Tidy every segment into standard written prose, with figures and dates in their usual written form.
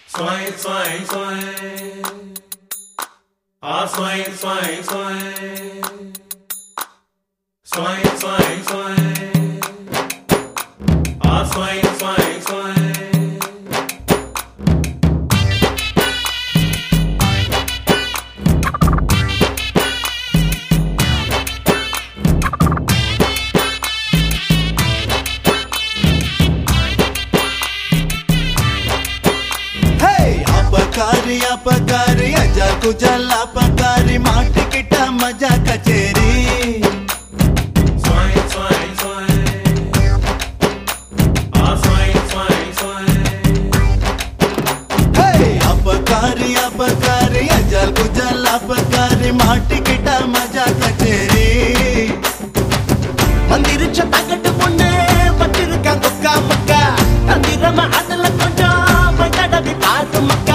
Swing, swing, swing. Swing, swing, swing. Swing, swing, swing. Swing, swing, swing. अपकारी अजा कुजल अपकारी माटी किटा मजा कचेरी Swing, swing, swing. Swing, swing, swing. Hey अपकारी अपकारी अजा कुजल अपकारी माटी किटा मजा कचेरी मंदिर चटाकट मुन्ने बच्चर का दुक्का मक्का मंदिर में आदल कोंजो बंदा भी पास मक्का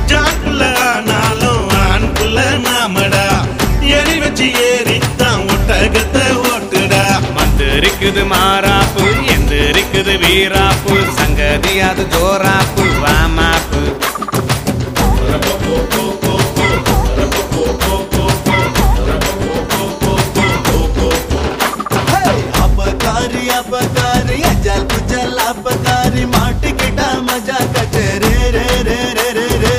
இருக்குது மாறாப்பு எந்திரிக்குது வீராப்பு சங்கதி அது ஜோராப்பு வாமாப்பு अपकारी अपकारी अजल कुजल अपकारी माटी किटा मजा कटे रे रे रे रे रे रे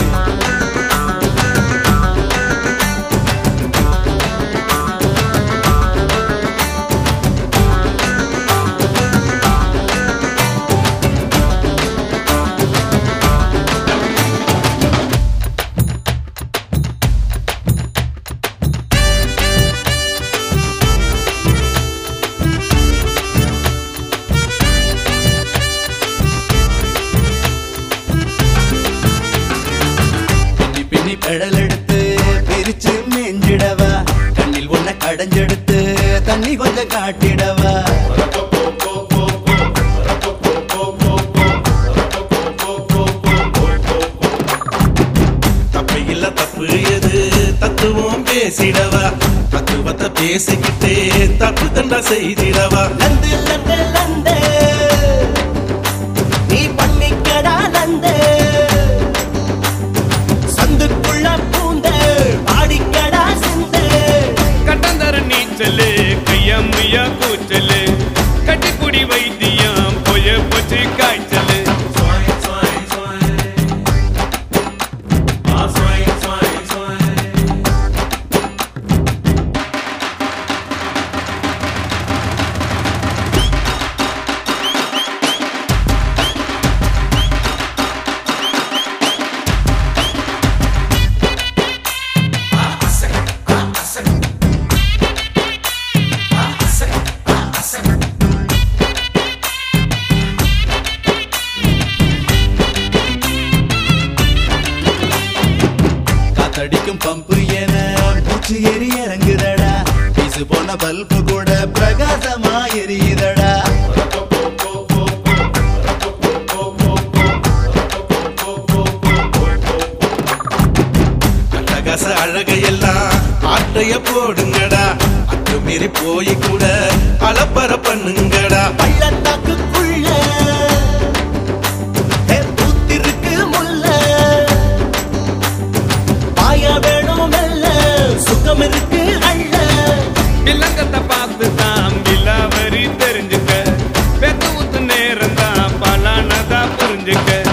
கடலெடுத்து பிரிச்சு மேஞ்சிடவா கண்ணில் ஒன்ன கடைஞ்செடுத்து தண்ணி கொஞ்சம் காட்டிடவா தப்பு இல்ல தப்பு எது தத்துவம் பேசிடவா தத்துவத்தை பேசிக்கிட்டே தப்பு தண்டா செய்திடவா லந்து லந்து லந்து நீ பண்ணிக்கடா லந்து சந்துக்குள்ள பூந்த பாடிக்கடா சிந்து கட்டந்தர நீச்சலு கையம்மையா கூச்சலு கட்டிக்குடி வைத்தியம் போய போச்சு காய்ச்சலு Swing, swing, swing. Swing, swing, swing. காத்தடிக்கும் பம்பு என பூச்சி எரி இறங்குதடா பீசு போன பல்பு கூட பிரகாசமா எரியுதடா அட்டகாச அழகையெல்லாம் ஆட்டைய போடுங்கடா அத்து மீறி போய் கூட அலப்பற பண்ணுங்கடா பள்ளத்தாக்குக்குள்ள பூத்திருக்கு முல்ல பாய வேணும் மெல்ல சுகம் இருக்கு அள்ள விலங்கத்தை பார்த்து தான் விலாவரி தெரிஞ்சுக்க வெத்து ஊத்து நேரம் தான் பலானதா புரிஞ்சுக்க